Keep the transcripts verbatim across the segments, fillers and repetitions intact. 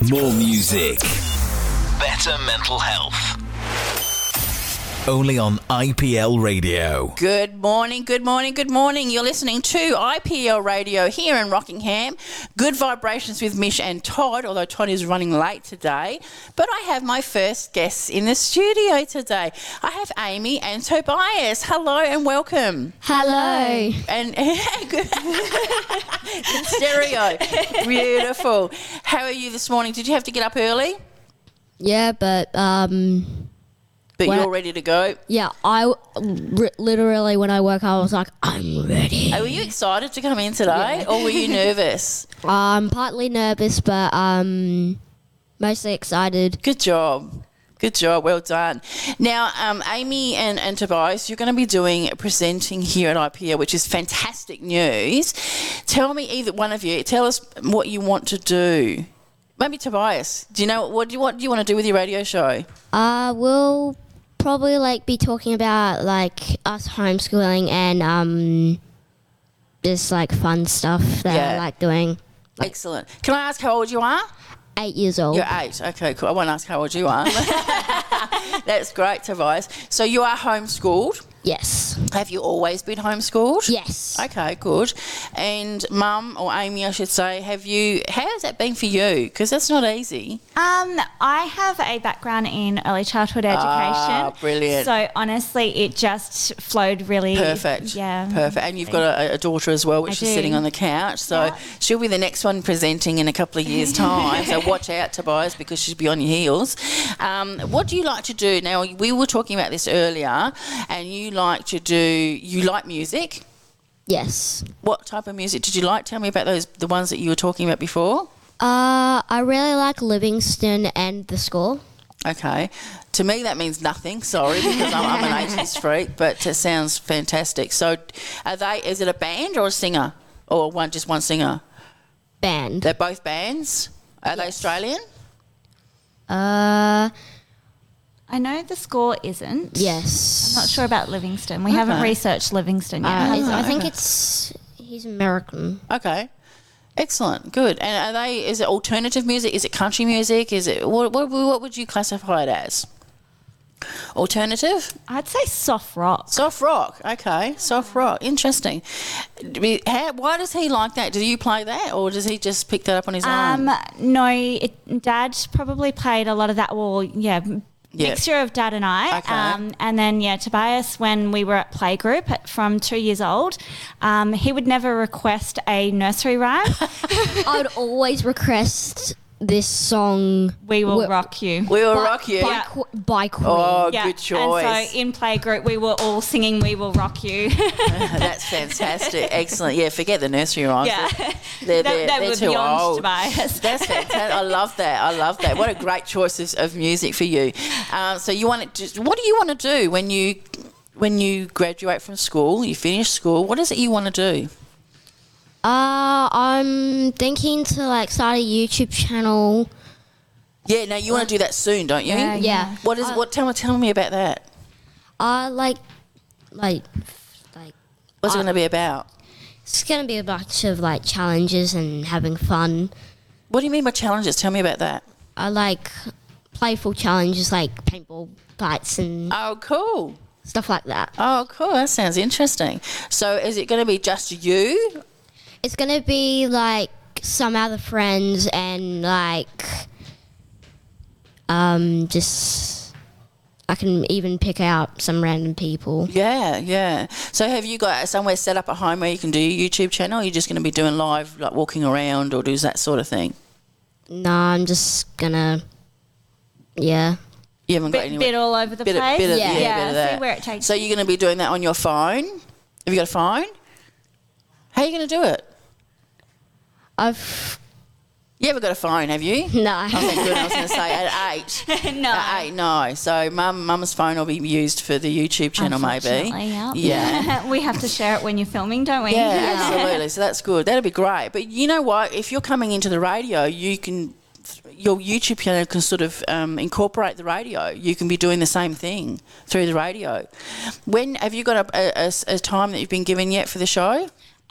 More music. Better mental health. Only on I P L Radio. Good morning, good morning, good morning. You're listening to I P L Radio here in Rockingham. Good vibrations with Mish and Todd, although Todd is running late today. But I have my first guests in the studio today. I have Amy and Tobias. Hello and welcome. Hello. And good. In stereo. Beautiful. How are you this morning? Did you have to get up early? Yeah, but um, But When you're I- ready to go? yeah, I r- literally when I woke up, I was like, I'm ready. Oh, were you excited to come in today, or were you nervous? I'm partly nervous, but um, mostly excited. Good job. Good job. Well done. Now, um, Amy and, and Tobias, you're going to be doing presenting here at I P L, which is fantastic news. Tell me, either one of you, tell us what you want to do. Maybe Tobias. Do you know what do you what do you want to do with your radio show? Uh, we'll probably like be talking about like us homeschooling and um, just like fun stuff that Yeah. I like doing. Excellent. Can I ask how old you are? Eight years old. You're eight. Okay, cool. I won't ask how old you are. That's great, Tobias. So you are homeschooled. Yes. Have you always been homeschooled? Yes. Okay, good. And Mum, or Amy, I should say, have you? How has that been for you? Because that's not easy. Um, I have a background in early childhood education. Ah, brilliant. So honestly, it just flowed really Perfect. Yeah, Perfect. And you've got a, a daughter as well, which I is do. sitting on the couch. So Yeah. she'll be the next one presenting in a couple of years' time. So watch out, Tobias, because she'll be on your heels. Um, what do you like to do? Now, we were talking about this earlier, and you like to do. You like music. Yes. What type of music did you like? Tell me about those, the ones that you were talking about before. Uh, I really like Livingston and The Score. Okay. To me, that means nothing. Sorry, because I'm, I'm an eighties freak, but it sounds fantastic. So, are they? Is it a band or a singer, or one just one singer? Band. They're both bands. Are they Australian? Uh, I know The Score isn't. yes. I'm not sure about Livingston. We haven't Okay. researched Livingston yet. Uh, it's- I okay. think it's he's American. Okay. Excellent. Good. And are they? Is it alternative music? Is it country music? Is it what? What, what would you classify it as? Alternative? I'd say soft rock. Soft rock. Okay. Soft rock. Interesting. How, why does he like that? Do you play that, or does he just pick that up on his Um, own? no, it, Dad probably played a lot of that. Well, yeah. Yeah. Mixture of Dad and I. Okay. Um, and then, yeah, Tobias, when we were at playgroup at, from two years old, um, he would never request a nursery rhyme. I would always request this song. We Will Wi- Rock You. We will by, rock you. by, Yeah. Qu- by Queen. Oh, Yeah. good choice. And so in playgroup, we were all singing We Will Rock You. That's fantastic. Excellent. Yeah, forget the nursery rhymes. Yeah. They're, they're, That- that they're would too be on old. Tobias. That's fantastic. I love that. I love that. What a great choice of, of music for you. Um, so you want to? What do you want to do when you when you graduate from school? You finish school. What is it you want to do? Uh, I'm thinking to like start a YouTube channel. Yeah. Now you want to do that soon, don't you? Yeah, Yeah. What is? Uh, What? Tell me. Tell me about that. Uh, like, like, like. What's it uh, going to be about? It's gonna be a bunch of like challenges and having fun. What do you mean by challenges? Tell me about that. I like playful challenges like paintball fights and Oh, cool. stuff like that. Oh, cool. That sounds interesting. So is it going to be just you? It's gonna be like some other friends and like um just I can even pick out some random people. Yeah, yeah. So have you got somewhere set up at home where you can do your YouTube channel? Or are you just going to be doing live, like walking around or do that sort of thing? No, I'm just gonna yeah. You haven't got bit, anywhere. bit all over the bit of, place. bit of, Yeah. yeah, Yeah, bit of see that. where it takes So you're going to be doing that on your phone? Have you got a phone? How are you going to do it? I've You haven't got a phone, have you? no. Oh, thank goodness. I was going to say at eight. No. At eight, no. So mum, mum's phone will be used for the YouTube channel, maybe. Unfortunately, yeah. Yeah. We have to share it when you're filming, don't we? Yeah, absolutely. So that's good. That'd be great. But you know what? If you're coming into the radio, you can, your YouTube channel can sort of um, incorporate the radio. You can be doing the same thing through the radio. When have you got a, a, a- a time that you've been given yet for the show?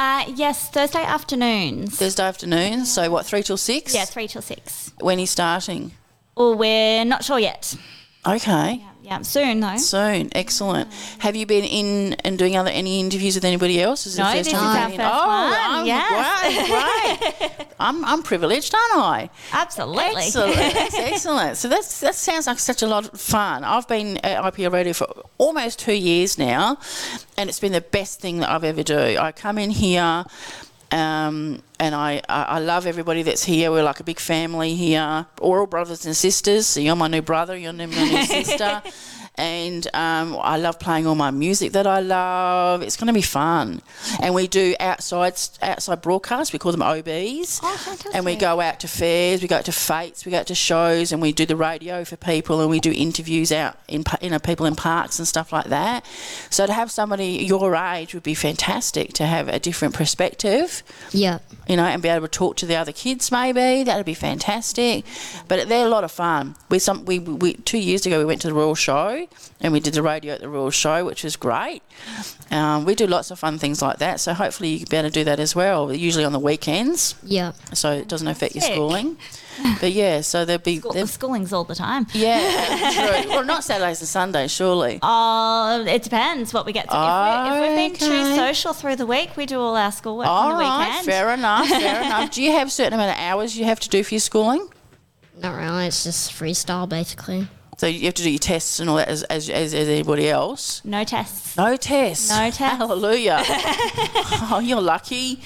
Uh, yes, Thursday afternoons. Thursday afternoon. So what, three till six? Yeah, three till six. When are you starting? Well, we're not sure yet. Okay. Yeah, yeah, soon though. Soon. Excellent. Have you been in and doing other any interviews with anybody else? Is it No, the this first is time our you've first been- oh, one, I'm yes. great, great. I'm I'm privileged, aren't I? Absolutely. Excellent. That's excellent. So that's that sounds like such a lot of fun. I've been at I P L Radio for almost two years now, and it's been the best thing that I've ever do. I come in here. Um, and I, I, I love everybody that's here. We're like a big family here. We're all brothers and sisters. So you're my new brother, you're my new sister. And um, I love playing all my music that I love. It's going to be fun. And we do outside outside broadcasts. We call them O Bs. Oh, fantastic. And we go out to fairs, we go out to fetes, we go out to shows, and we do the radio for people, and we do interviews out in you know people in parks and stuff like that. So to have somebody your age would be fantastic, to have a different perspective. Yeah. You know, and be able to talk to the other kids maybe. That would be fantastic. But they're a lot of fun. We some we, we two years ago we went to the Royal Show and we did the radio at the Royal Show, which was great. Um, we do lots of fun things like that. So hopefully you can be able to do that as well. Usually on the weekends, Yeah. so it doesn't affect your Sick. schooling. But yeah, so there'll be School, there'll- schooling's all the time. yeah, true. Well, not Saturdays and Sundays, surely. Oh, it depends what we get to. if, we, if we've been too Okay. social through the week, we do all our schoolwork All on the right, weekend. fair enough, fair enough. Do you have a certain amount of hours you have to do for your schooling? Not really. It's just freestyle, basically. So you have to do your tests and all that as as, as, as anybody else. No tests. No tests. No tests. Hallelujah. Oh, you're lucky.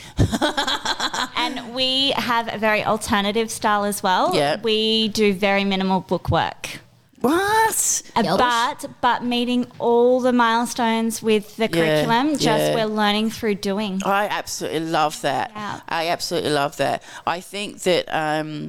And we have a very alternative style as well. Yeah. We do very minimal book work. What? Uh, Yellows. But but meeting all the milestones with the Yeah, curriculum, just yeah. we're learning through doing. I absolutely love that. Yeah. I absolutely love that. I think that um,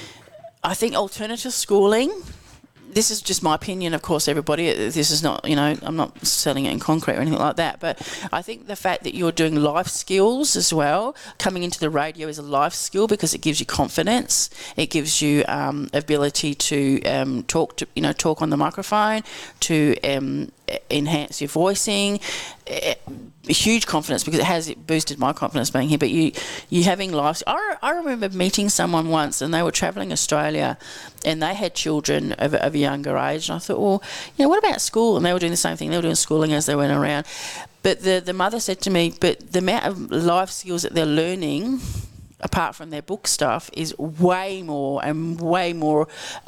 I think alternative schooling. This is just my opinion, of course, everybody. This is not, you know, I'm not selling it in concrete or anything like that. But I think the fact that you're doing life skills as well, coming into the radio is a life skill because it gives you confidence. It gives you um, ability to um, talk to, you know, talk on the microphone, to um, enhance your voicing. Eh, huge confidence because it has it boosted my confidence being here. But you, you having life. I, re- I remember meeting someone once, and they were travelling Australia, and they had children of, of a younger age. And I thought, well, you know, what about school? And they were doing the same thing. They were doing schooling as they went around. But the the mother said to me, but the amount of life skills that they're learning, apart from their book stuff, is way more and way more.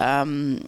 Um,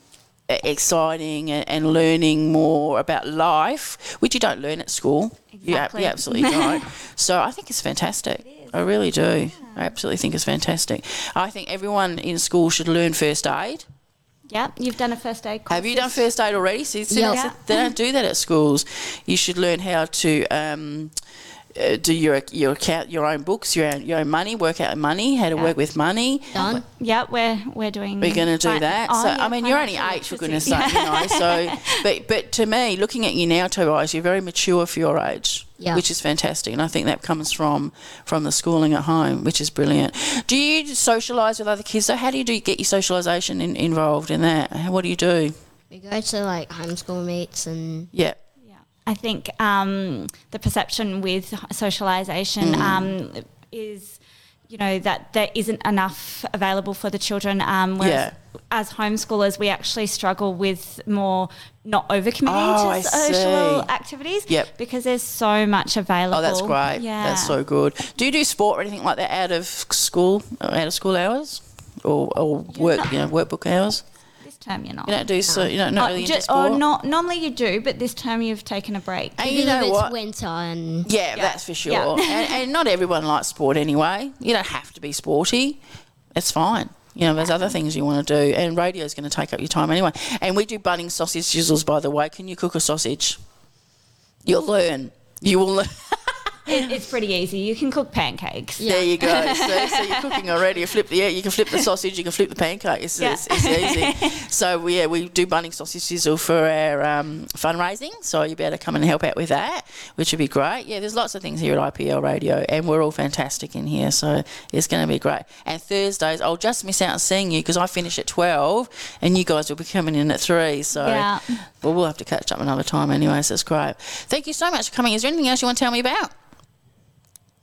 exciting and, and learning more about life, which you don't learn at school. You ab- Exactly. You, absolutely don't. So I think it's fantastic. I really do. I absolutely think it's fantastic. I think everyone in school should learn first aid. Yeah, you've done a first aid course. Have you done first aid already? See, see, Yeah. that's- they don't do that at schools. You should learn how to um, uh, do your your account, your own books, your own, your own money, work out money, how to Yeah. work with money. Done. Yeah, we're we're doing. We're going to do fin- that. Oh, so yeah, I mean, you're only financial eight, for goodness literacy. sake, you know. So, but but to me, looking at you now, Tobias, you're very mature for your age, Yeah. which is fantastic, and I think that comes from from the schooling at home, which is brilliant. Do you socialise with other kids? So, how do you do get your socialisation in, involved in that? What do you do? We go to like homeschool meets and Yeah. Yeah. I think um, the perception with socialisation Mm. um, is, you know, that there isn't enough available for the children. Um, whereas Yeah. as homeschoolers, we actually struggle with more not over committing Oh, I to social see. activities. Yep. Because there's so much available. Oh, that's great. Yeah. That's so good. Do you do sport or anything like that out of school, out of school hours, or, or work, not- you know, workbook hours? This term you're not. You don't do so. You don't not Oh, really ju- into sport. oh, not, normally you do, but this term you've taken a break. And because you know it's what? winter and Yeah, Yeah. that's for sure. Yeah. and, and not everyone likes sport anyway. You don't have to be sporty. It's fine. You know, there's other things you want to do, and radio's going to take up your time anyway. And we do Bunnings sausage sizzles, by the way. Can you cook a sausage? You'll learn. You will learn. It, it's pretty easy. You can cook pancakes. There you go. So, so you're cooking already. You flip the yeah, you can flip the sausage. You can flip the pancake. It's, Yeah. it's, it's easy. So we, yeah, we do Bunnings sausage sizzle for our um, fundraising. So you better come and help out with that, which would be great. Yeah, there's lots of things here at I P L Radio, and we're all fantastic in here. So it's going to be great. And Thursdays, I'll just miss out on seeing you because I finish at twelve, and you guys will be coming in at three. So Yeah. well, we'll have to catch up another time anyway. So it's great. Thank you so much for coming. Is there anything else you want to tell me about?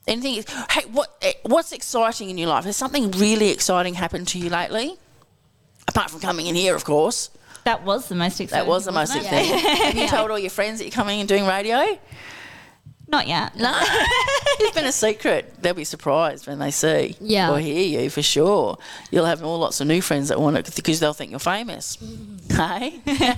Anything? Hey, what eh, what's exciting in your life? Has something really exciting happened to you lately? Apart from coming in here, of course. That was the most exciting. That was the most wasn't it? exciting. Have you told all your friends that you're coming and doing radio? Not yet. No, it's been a secret. They'll be surprised when they see Yeah. or hear you for sure. You'll have all lots of new friends that want it because they'll think you're famous. Hey,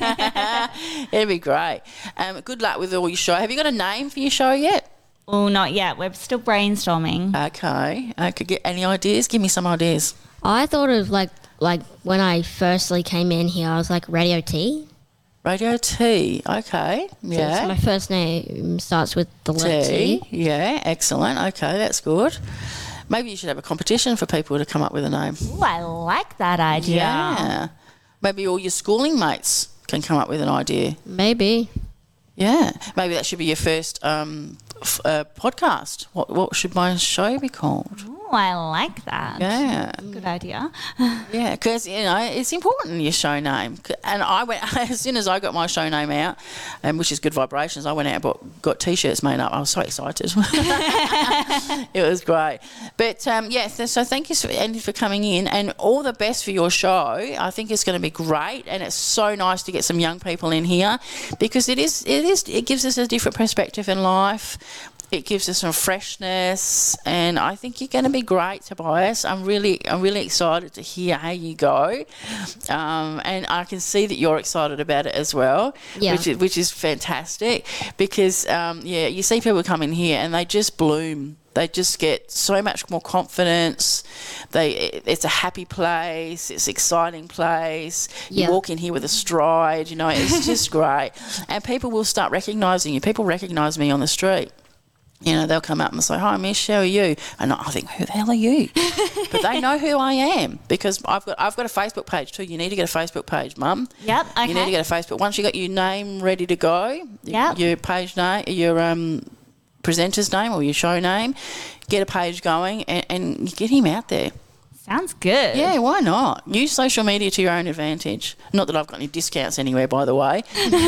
it'll be great. Um, good luck with all your show. Have you got a name for your show yet? Well, not yet. We're still brainstorming. Okay. I could get any ideas. Give me some ideas. I thought of like like when I firstly came in here, I was like Radio T. Radio T. Okay. So Yeah. my first name starts with the letter T. T. Yeah. Excellent. Okay, that's good. Maybe you should have a competition for people to come up with a name. Ooh, I like that idea. Yeah. Maybe all your schooling mates can come up with an idea. Maybe. Yeah. Maybe that should be your first um, f- uh, podcast. What what should my show be called? Ooh, I like that. Yeah. Good idea. Yeah, because, you know, it's important, your show name. C- And I went, as soon as I got my show name out, um, which is Good Vibrations, I went out and bought, got T-shirts made up. I was so excited. It was great. But, um, yeah, th- so thank you, so- Andy, for coming in. And all the best for your show. I think it's going to be great. And it's so nice to get some young people in here because it is, it is, it gives us a different perspective in life. It gives us some freshness, and I think you're going to be great, Tobias. I'm really, I'm really excited to hear how you go, um, and I can see that you're excited about it as well, Yeah. which is, which is fantastic. Because um, yeah, you see people come in here and they just bloom. They just get so much more confidence. They, it's a happy place. It's an exciting place. You Yeah. walk in here with a stride. You know, it's just great, and people will start recognising you. People recognise me on the street. You know, they'll come up and say, "Hi, Miss, how are you?" And I think, "Who the hell are you?" But they know who I am because I've got I've got a Facebook page too. You need to get a Facebook page, Mum. Yep, You need okay. to get a Facebook. Once you got your name ready to go, y- Yep. your page name, your um, presenter's name or your show name, get a page going and, and get him out there. Sounds good. Yeah, why not? Use social media to your own advantage. Not that I've got any discounts anywhere, by the way.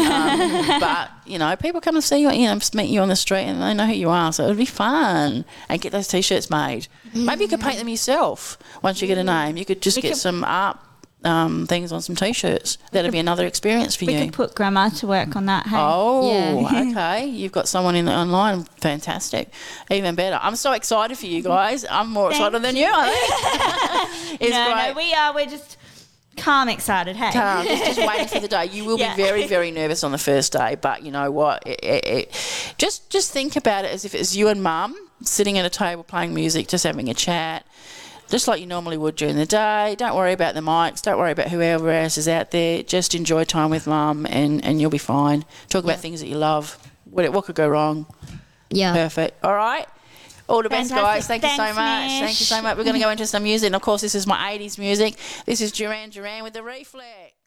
um, but, you know, people come and see you, you know, meet you on the street and they know who you are. So it'll be fun. And get those T-shirts made. Maybe you could paint them yourself once you get a name. You could just We get could- some art um, things on some T-shirts. That'd be another experience for We you. could put Grandma to work on that. Hey? Oh, Yeah. okay. You've got someone in online. Fantastic. Even better. I'm so excited for you guys. I'm more excited than you, I think. It's no, great. no, we are. We're just calm, excited. Hey. Calm, just, just waiting for the day. You will Yeah. be very, very nervous on the first day, but you know what? It, it, it, just, just think about it as if it's you and Mum sitting at a table playing music, just having a chat, just like you normally would during the day. Don't worry about the mics. Don't worry about whoever else is out there. Just enjoy time with Mum, and, and you'll be fine. Talk about things that you love. What, what could go wrong? Yeah. Perfect. All right. All the best, Fantastic. guys. Thank you so Thanks, much. Mish. Thank you so much. We're going to go into some music. And, of course, this is my eighties music. This is Duran Duran with The Reflex.